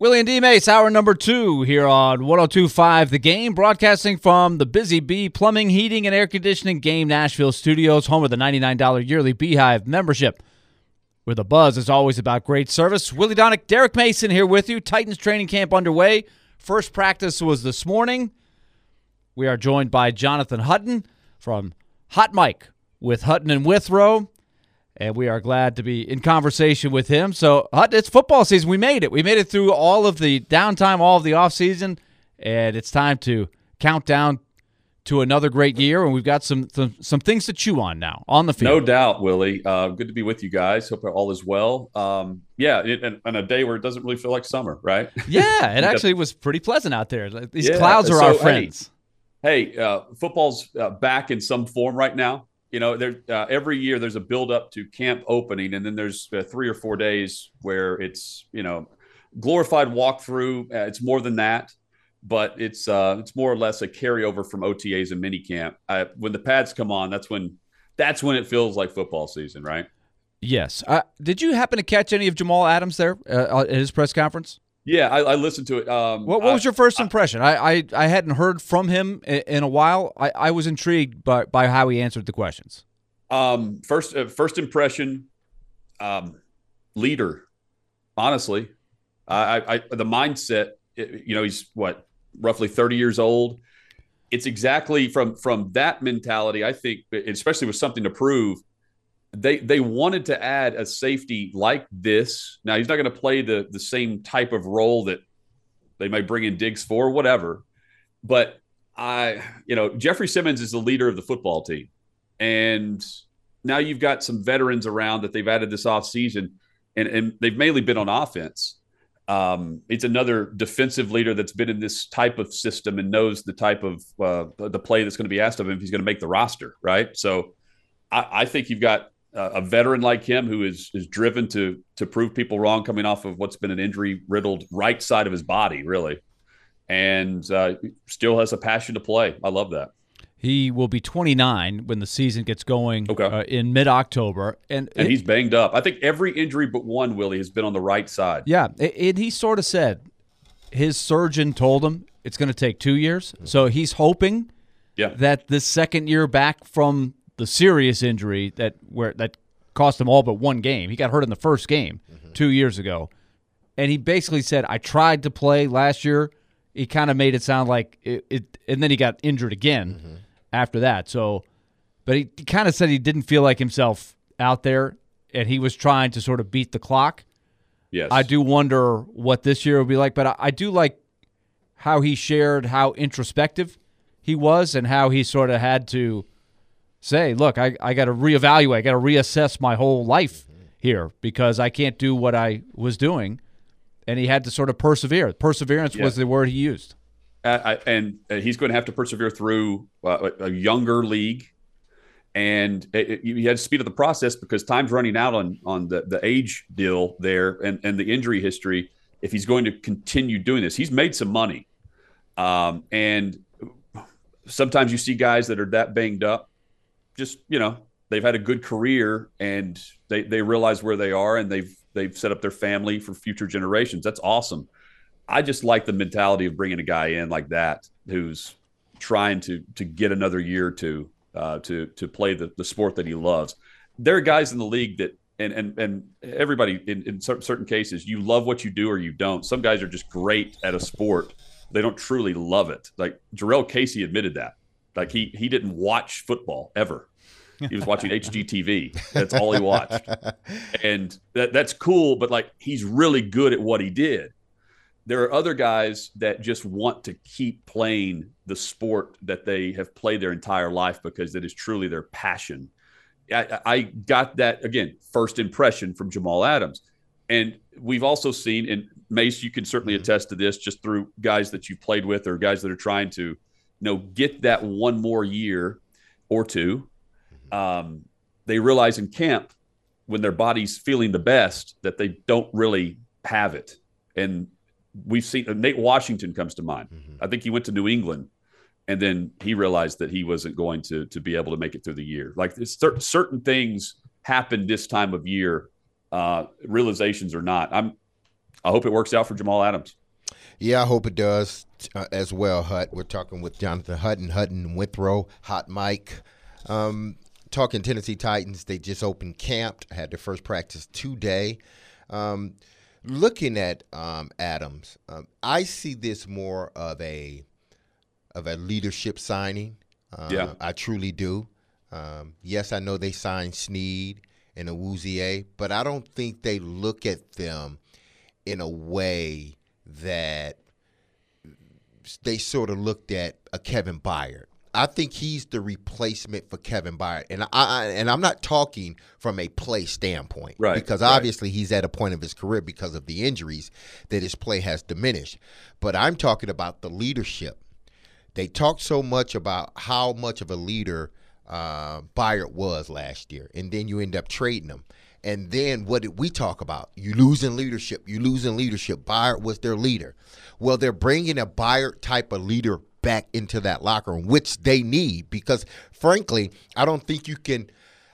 Willie and D-Mace, hour number 2 here on 102.5 The Game, broadcasting from the Busy Bee Plumbing, Heating, and Air Conditioning Game Nashville Studios, home of the $99 yearly Beehive membership, where the buzz is always about great service. Willie Donick, Derek Mason here with you. Titans training camp underway. First practice was this morning. We are joined by Jonathan Hutton from Hot Mike with Hutton and Withrow. And we are glad to be in conversation with him. So, Hutton, it's football season. We made it. We made it through all of the downtime, all of the offseason, and it's time to count down to another great year. And we've got some things to chew on now on the field. No doubt, Willie. Good to be with you guys. Hope all is well. On a day where it doesn't really feel like summer, right? Yeah, it actually was pretty pleasant out there. These clouds are our friends. Hey, football's back in some form right now. You know, every year there's a build-up to camp opening, and then there's 3 or 4 days where it's, glorified walkthrough. It's more than that, but it's more or less a carryover from OTAs and minicamp. When the pads come on, that's when it feels like football season, right? Yes. Did you happen to catch any of Jamal Adams there at his press conference? Yeah, I listened to it. What was your first impression? I hadn't heard from him in a while. I was intrigued by how he answered the questions. First impression, leader. Honestly, the mindset. He's roughly 30 years old. It's exactly from that mentality. I think, especially with something to prove. They wanted to add a safety like this. Now, he's not going to play the same type of role that they might bring in Diggs for, whatever. But Jeffrey Simmons is the leader of the football team. And now you've got some veterans around that they've added this offseason, and they've mainly been on offense. It's another defensive leader that's been in this type of system and knows the type of the play that's going to be asked of him if he's going to make the roster, right? So I think you've got a veteran like him who is driven to prove people wrong, coming off of what's been an injury-riddled right side of his body, really, and still has a passion to play. I love that. He will be 29 when the season gets going in mid-October. And he's banged up. I think every injury but one, Willie, has been on the right side. Yeah, and he sort of said his surgeon told him it's going to take 2 years. So he's hoping that this second year back from the serious injury that cost him all but one game. He got hurt in the first game 2 years ago. And he basically said, I tried to play last year. He kind of made it sound like it and then he got injured again after that. So, but he kind of said he didn't feel like himself out there, and he was trying to sort of beat the clock. Yes. I do wonder what this year will be like, but I do like how he shared how introspective he was and how he sort of had to say, look, I got to reevaluate, I got to reassess my whole life here because I can't do what I was doing. And he had to sort of persevere. Perseverance was the word he used. And he's going to have to persevere through a younger league. And you had to speed up the process because time's running out on the age deal there and the injury history. If he's going to continue doing this, he's made some money. And sometimes you see guys that are that banged up, just, they've had a good career and they realize where they are and they've set up their family for future generations. That's awesome. I just like the mentality of bringing a guy in like that who's trying to get another year to play the sport that he loves. There are guys in the league that and everybody in certain cases, you love what you do or you don't. Some guys are just great at a sport. They don't truly love it. Like Jarrell Casey admitted that. Like he didn't watch football ever. He was watching HGTV. That's all he watched. And that's cool, but like he's really good at what he did. There are other guys that just want to keep playing the sport that they have played their entire life because it is truly their passion. I got that, again, first impression from Jamal Adams. And we've also seen, and Mace, you can certainly attest to this just through guys that you've played with or guys that are trying to, get that one more year or two. They realize in camp when their body's feeling the best that they don't really have it. And we've seen Nate Washington comes to mind. I think he went to New England and then he realized that he wasn't going to be able to make it through the year. Like certain things happen this time of year, realizations or not. I hope it works out for Jamal Adams. Yeah, I hope it does as well, Hut. We're talking with Jonathan Hutton, Withrow, Hot Mike. Talking Tennessee Titans, they just opened camp, had their first practice today. Looking at Adams, I see this more of a leadership signing. I truly do. Yes, I know they signed Snead and Awuzie, but I don't think they look at them in a way that they sort of looked at a Kevin Byard. I think he's the replacement for Kevin Byard, and I'm not talking from a play standpoint, right? Because obviously he's at a point of his career because of the injuries that his play has diminished. But I'm talking about the leadership. They talked so much about how much of a leader Byard was last year, and then you end up trading him. And then what did we talk about? You losing leadership. Byard was their leader. Well, they're bringing a Byard type of leader back into that locker room, which they need, because frankly, I don't think you can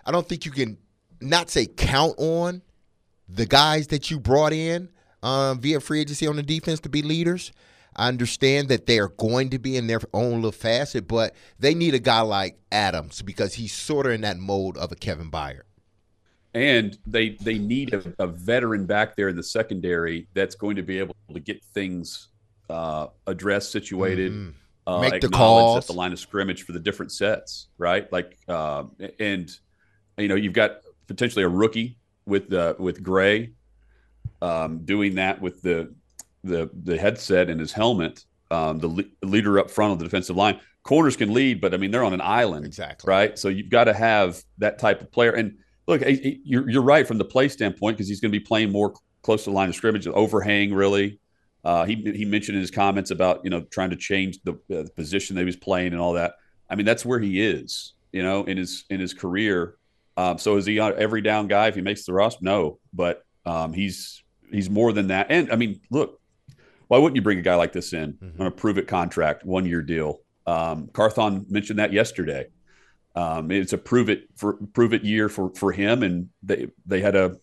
not say count on the guys that you brought in via free agency on the defense to be leaders. I understand that they are going to be in their own little facet, but they need a guy like Adams because he's sort of in that mode of a Kevin Byard. And they need a veteran back there in the secondary that's going to be able to get things addressed, situated, make the calls at the line of scrimmage for the different sets, right? Like, and you've got potentially a rookie with Gray doing that with the headset and his helmet. The leader up front of the defensive line. Corners can lead, but I mean they're on an island, exactly, right? So you've got to have that type of player. And look, you're right from the play standpoint because he's going to be playing more close to the line of scrimmage, overhang really. He mentioned in his comments about trying to change the position that he was playing and all that. I mean that's where he is, in his career. So is he an every down guy if he makes the roster? No, but he's more than that. And I mean, look, why wouldn't you bring a guy like this in on a prove it contract, 1-year deal? Carthon mentioned that yesterday. It's a prove it year for him, and they had a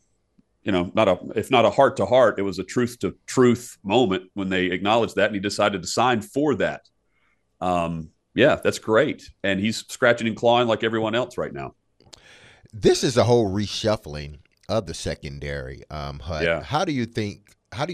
if not a heart to heart, it was a truth to truth moment when they acknowledged that, and he decided to sign for that. Yeah, that's great, and he's scratching and clawing like everyone else right now. This is a whole reshuffling of the secondary. Hud. Yeah. How do you think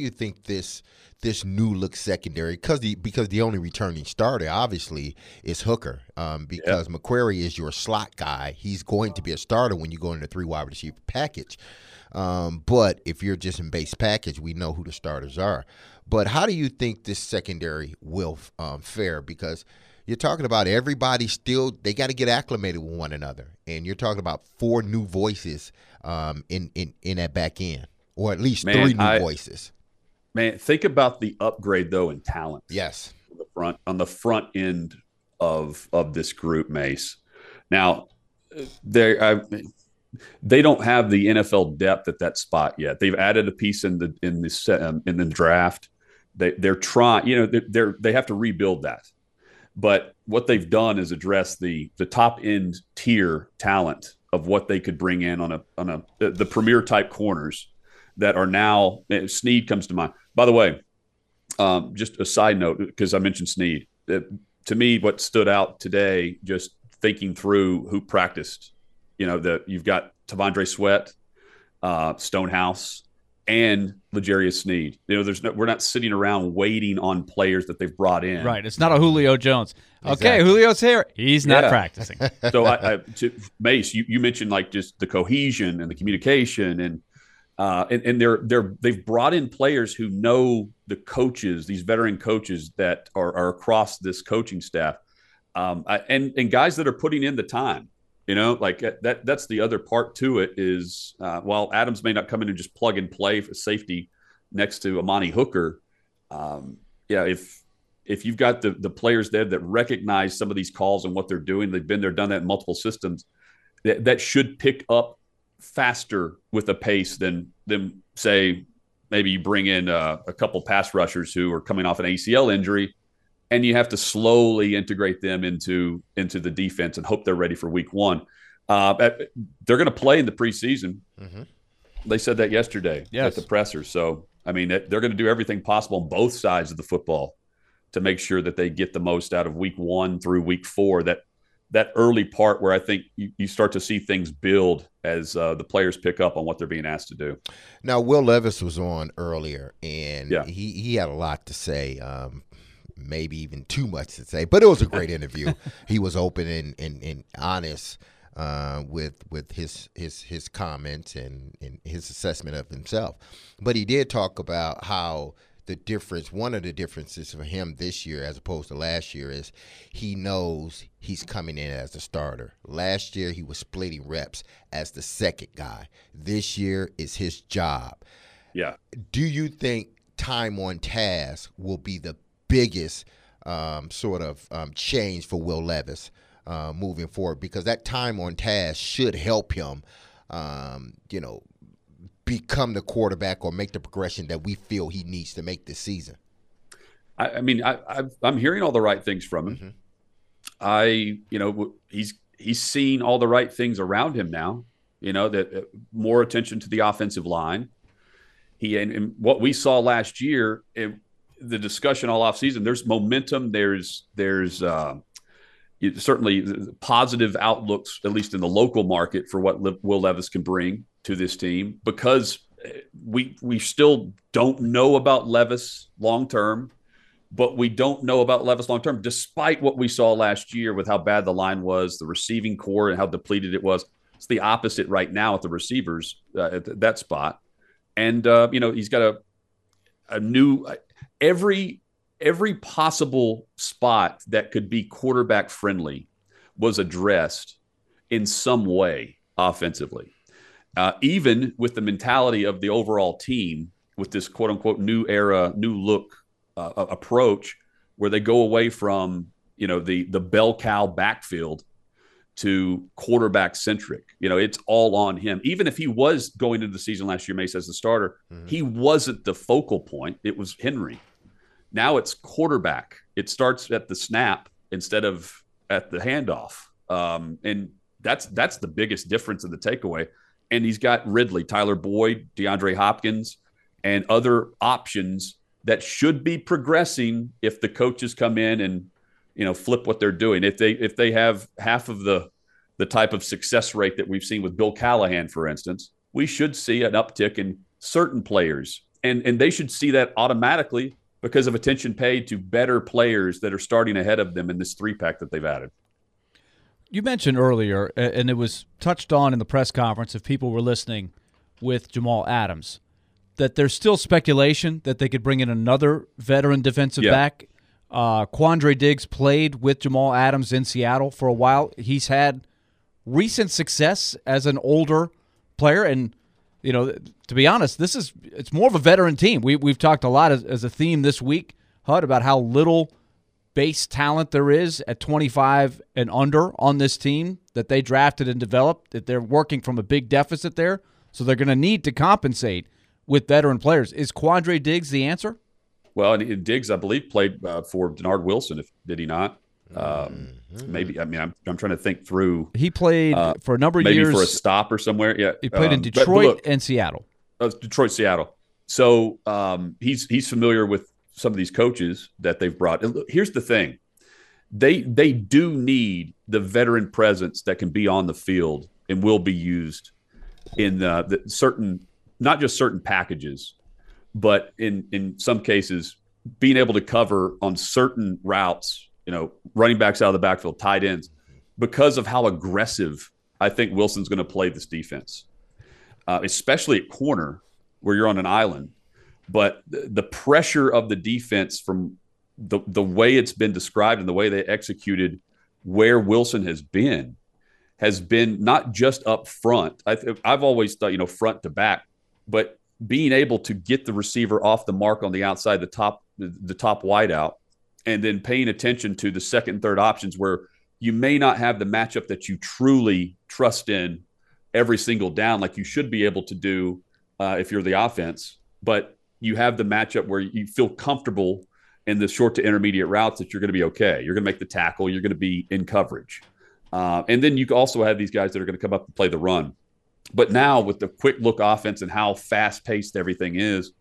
this new look secondary, because the only returning starter obviously is Hooker, because McQuarrie is your slot guy. He's going to be a starter when you go into 3 wide receiver package. But if you're just in base package, we know who the starters are. But how do you think this secondary will fare? Because you're talking about everybody they got to get acclimated with one another, and you're talking about 4 new voices in that back end, or at least 3 new voices. Man, think about the upgrade though in talent. Yes, on the front end of this group, Mace. Now, they don't have the NFL depth at that spot yet. They've added a piece in the draft. They're trying. They have to rebuild that. But what they've done is address the top end tier talent of what they could bring in on the premier type corners that are now. Snead comes to mind. By the way, just a side note, because I mentioned Snead. To me, what stood out today, just thinking through who practiced, you've got T'Vondre Sweat, Stonehouse, and L'Jarius Snead. We're not sitting around waiting on players that they've brought in. Right. It's not a Julio Jones. Exactly. Okay, Julio's here. He's not practicing. So, to Mace, you mentioned like just the cohesion and the communication and they've brought in players who know the coaches, these veteran coaches that are across this coaching staff, and guys that are putting in the time. That's the other part to it is while Adams may not come in and just plug and play for safety next to Amani Hooker, if you've got the players there that recognize some of these calls and what they're doing, they've been there, done that in multiple systems, that should pick up faster with a pace than say maybe you bring in a couple pass rushers who are coming off an ACL injury and you have to slowly integrate them into the defense and hope they're ready for week 1. They're going to play in the preseason. Mm-hmm. They said that yesterday at the presser. So I mean, they're going to do everything possible on both sides of the football to make sure that they get the most out of week 1 through week 4. That early part where I think you start to see things build as the players pick up on what they're being asked to do. Now, Will Levis was on earlier, and Yeah. he had a lot to say, maybe even too much to say, but it was a great interview. He was open and honest with his comments and his assessment of himself. But he did talk about how one of the differences for him this year as opposed to last year is he knows he's coming in as a starter. Last year he was splitting reps as the second guy. This year is his job. Yeah. Do you think time on task will be the biggest change for Will Levis moving forward? Because that time on task should help him, become the quarterback or make the progression that we feel he needs to make this season. I'm hearing all the right things from him. Mm-hmm. He's seen all the right things around him now. That more attention to the offensive line. And what we saw last year, the discussion all offseason, there's momentum. There's certainly positive outlooks, at least in the local market, for what Will Levis can bring to this team, because we still don't know about Levis long term, but we don't know about Levis long term, despite what we saw last year with how bad the line was, the receiving core, and how depleted it was. It's the opposite right now at the receivers at that spot, and he's got a new every possible spot that could be quarterback friendly was addressed in some way offensively. Even with the mentality of the overall team, with this quote unquote new era, new look approach, where they go away from the bell cow backfield to quarterback centric. It's all on him. Even if he was going into the season last year, Mace, as the starter, he wasn't the focal point. It was Henry. Now it's quarterback. It starts at the snap instead of at the handoff. And that's the biggest difference in the takeaway. And he's got Ridley, Tyler Boyd, DeAndre Hopkins, and other options that should be progressing if the coaches come in and flip what they're doing. If they have half of the type of success rate that we've seen with Bill Callahan, for instance, we should see an uptick in certain players. And they should see that automatically because of attention paid to better players that are starting ahead of them in this 3-pack that they've added. You mentioned earlier, and it was touched on in the press conference if people were listening with Jamal Adams, that there's still speculation that they could bring in another veteran defensive back. Quandre Diggs played with Jamal Adams in Seattle for a while. He's had recent success as an older player, and to be honest, it's more of a veteran team. We've talked a lot as a theme this week, Hud, about how little base talent there is at 25 and under on this team that they drafted and developed, that they're working from a big deficit there, so they're going to need to compensate with veteran players. Is Quandre Diggs the answer? Well, and Diggs, I believe, played for Denard Wilson, did he not? Maybe. I mean, I'm trying to think through. He played for a number of years. Maybe for a stop or somewhere. Yeah, he played in Detroit and Seattle. Detroit, Seattle. So he's familiar with some of these coaches that they've brought. And here's the thing: they do need the veteran presence that can be on the field and will be used in the certain, not just certain packages, but in some cases being able to cover on certain routes. Running backs out of the backfield, tight ends, because of how aggressive I think Wilson's going to play this defense, especially at corner where you're on an island. But the pressure of the defense from the way it's been described and the way they executed where Wilson has been not just up front. I've always thought, front to back, but being able to get the receiver off the mark on the outside, the top wideout, and then paying attention to the second and third options where you may not have the matchup that you truly trust in every single down like you should be able to do if you're the offense. But you have the matchup where you feel comfortable in the short to intermediate routes that you're going to be okay. You're going to make the tackle. You're going to be in coverage. And then you also have these guys that are going to come up and play the run. But now with the quick look offense and how fast-paced everything is,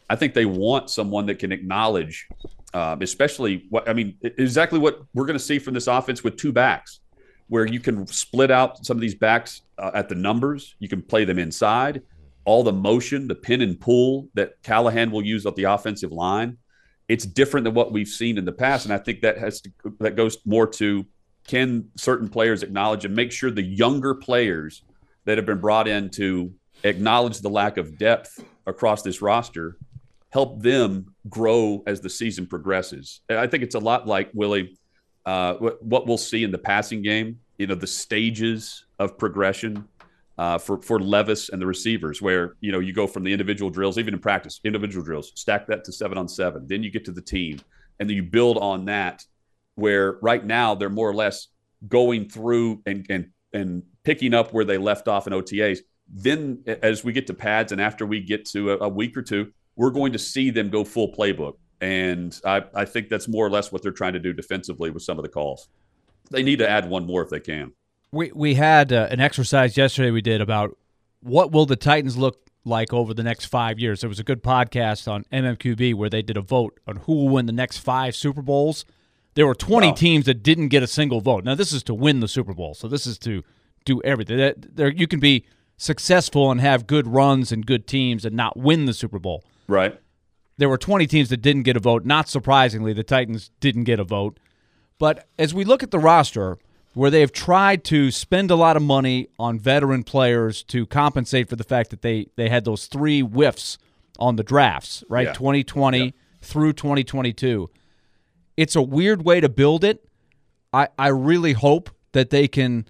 I think they want someone that can acknowledge, especially exactly what we're going to see from this offense with two backs, where you can split out some of these backs at the numbers. You can play them inside. All the motion, the pin and pull that Callahan will use at the offensive line, it's different than what we've seen in the past. And I think that goes more to, can certain players acknowledge and make sure the younger players that have been brought in to acknowledge the lack of depth across this roster help them grow as the season progresses. I think it's a lot like, Willie, what we'll see in the passing game, the stages of progression for Levis and the receivers, where, you go from the individual drills, even in practice, individual drills, stack that to 7-on-7. Then you get to the team, and then you build on that, where right now they're more or less going through and picking up where they left off in OTAs. Then as we get to pads and after we get to a week or two, we're going to see them go full playbook. And I think that's more or less what they're trying to do defensively with some of the calls. They need to add one more if they can. We had an exercise yesterday we did about what will the Titans look like over the next 5 years. There was a good podcast on MMQB where they did a vote on who will win the next 5 Super Bowls. There were 20 teams that didn't get a single vote. Now, this is to win the Super Bowl, so this is to do everything. You can be successful and have good runs and good teams and not win the Super Bowl. Right. There were 20 teams that didn't get a vote. Not surprisingly, the Titans didn't get a vote. But as we look at the roster, where they have tried to spend a lot of money on veteran players to compensate for the fact that they had those 3 whiffs on the drafts, right? Yeah. 2020 through 2022. It's a weird way to build it. I really hope that they can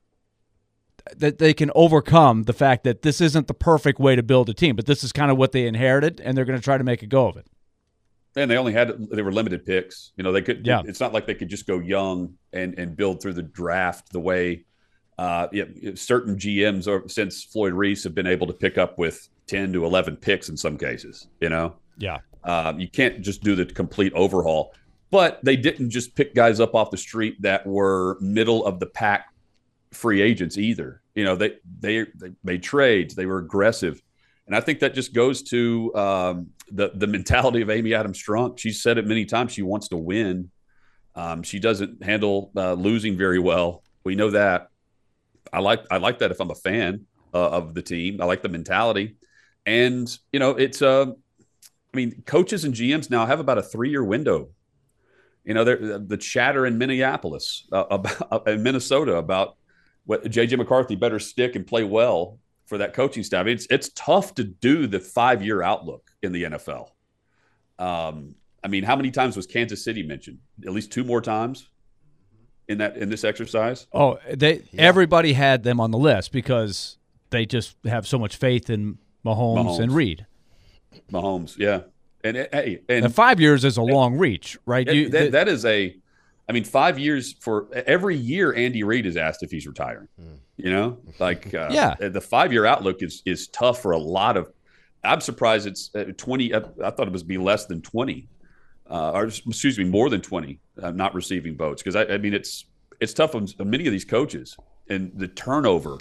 overcome the fact that this isn't the perfect way to build a team, but this is kind of what they inherited, and they're going to try to make a go of it. And they were limited picks. They could. Yeah. It's not like they could just go young and build through the draft the way certain GMs since Floyd Reese have been able to pick up with 10 to 11 picks in some cases. Yeah. You can't just do the complete overhaul. But they didn't just pick guys up off the street that were middle of the pack free agents either. They made trades. They were aggressive. And I think that just goes to the mentality of Amy Adams Strunk. She's said it many times. She wants to win. She doesn't handle losing very well. We know that. I like that if I'm a fan of the team. I like the mentality. And, it's coaches and GMs now have about a 3-year window. The chatter in Minneapolis, in Minnesota about what J.J. McCarthy better stick and play well for that coaching staff. It's tough to do the 5-year outlook in the NFL. How many times was Kansas City mentioned? At least 2 more times in this exercise. Oh, everybody had them on the list because they just have so much faith in Mahomes. And Reed. Mahomes, yeah. And 5 years is a long reach, right? That is 5 years for every year. Andy Reid is asked if he's retiring. The 5-year outlook is tough for a lot of. I'm surprised it's 20. I thought it was be less than 20, more than 20 not receiving votes, because it's tough on many of these coaches and the turnover.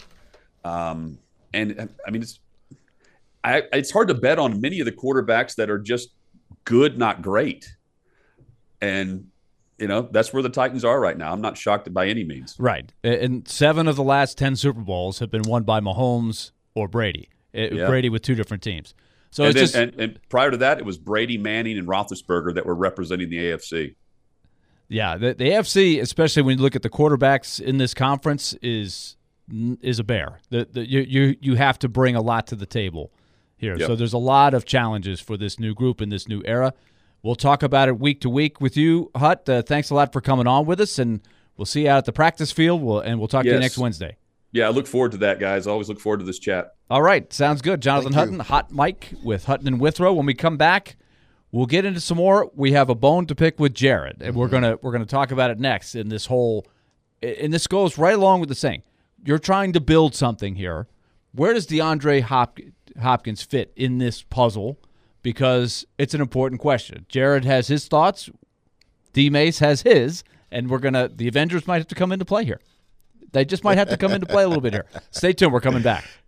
It's hard to bet on many of the quarterbacks that are just good, not great. And, that's where the Titans are right now. I'm not shocked by any means. Right. And 7 of the last 10 Super Bowls have been won by Mahomes or Brady. Brady with 2 different teams. So and prior to that, it was Brady, Manning, and Roethlisberger that were representing the AFC. Yeah, the AFC, especially when you look at the quarterbacks in this conference, is a bear. You have to bring a lot to the table here. Yep. So there's a lot of challenges for this new group in this new era. We'll talk about it week to week with you, Hut. Thanks a lot for coming on with us, and we'll see you out at the practice field, and we'll talk to you next Wednesday. Yeah, I look forward to that, guys. I always look forward to this chat. All right, sounds good. Jonathan Hutton, Hot Mike with Hutton and Withrow. When we come back, we'll get into some more. We have a bone to pick with Jared, and we're gonna talk about it next. And this goes right along with the saying. You're trying to build something here. Where does DeAndre Hopkins fit in this puzzle? Because it's an important question. Jared has his thoughts. D-Mace has his. And the Avengers might have to come into play here. They just might have to come into play a little bit here. Stay tuned. We're coming back.